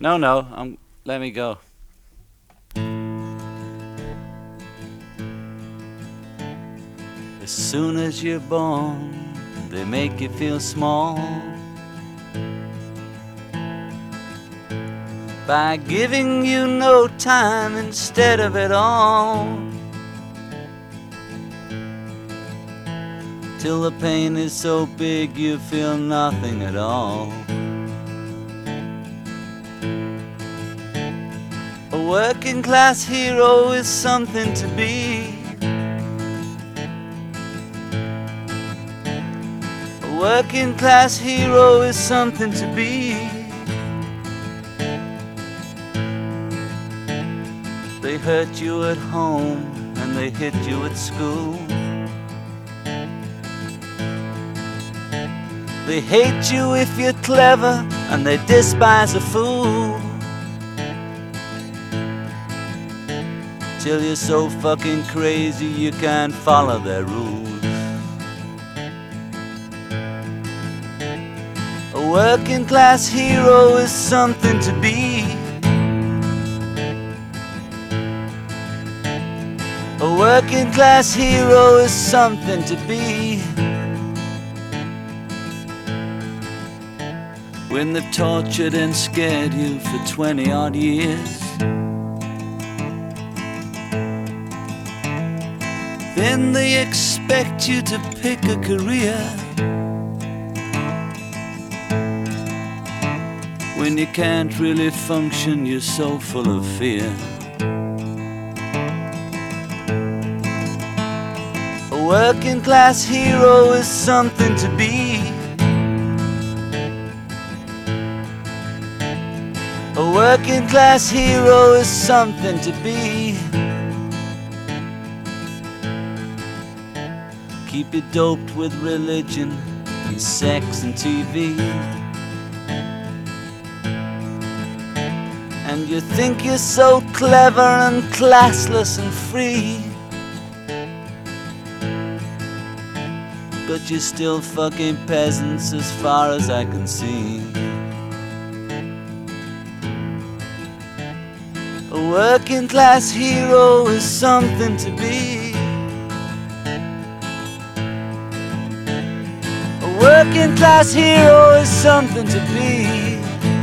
No, let me go. As soon as you're born, they make you feel small by giving you no time instead of it all, till the pain is so big you feel nothing at all. A working class hero is something to be. A working class hero is something to be. They hurt you at home and they hit you at school. They hate you if you're clever and they despise a fool, till you're so fucking crazy you can't follow their rules. A working class hero is something to be. A working class hero is something to be. When they've tortured and scared you for 20 odd years, then they expect you to pick a career. When you can't really function, you're so full of fear. A working class hero is something to be. A working class hero is something to be. Keep you doped with religion and sex and TV, and you think you're so clever and classless and free, but you're still fucking peasants as far as I can see. A working class hero is something to be. A working class hero is something to be.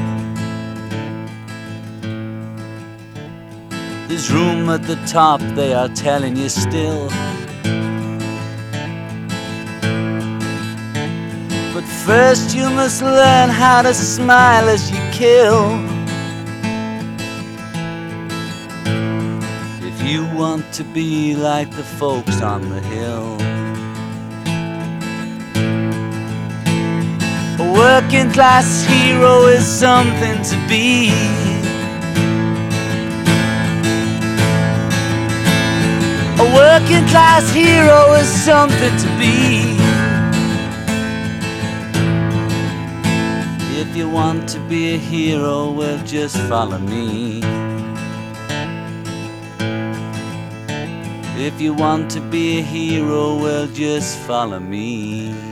There's room at the top, they are telling you still, but first you must learn how to smile as you kill. If you want to be like the folks on the hill. A working class hero is something to be. A working class hero is something to be. If you want to be a hero, well, just follow me. If you want to be a hero, well, just follow me.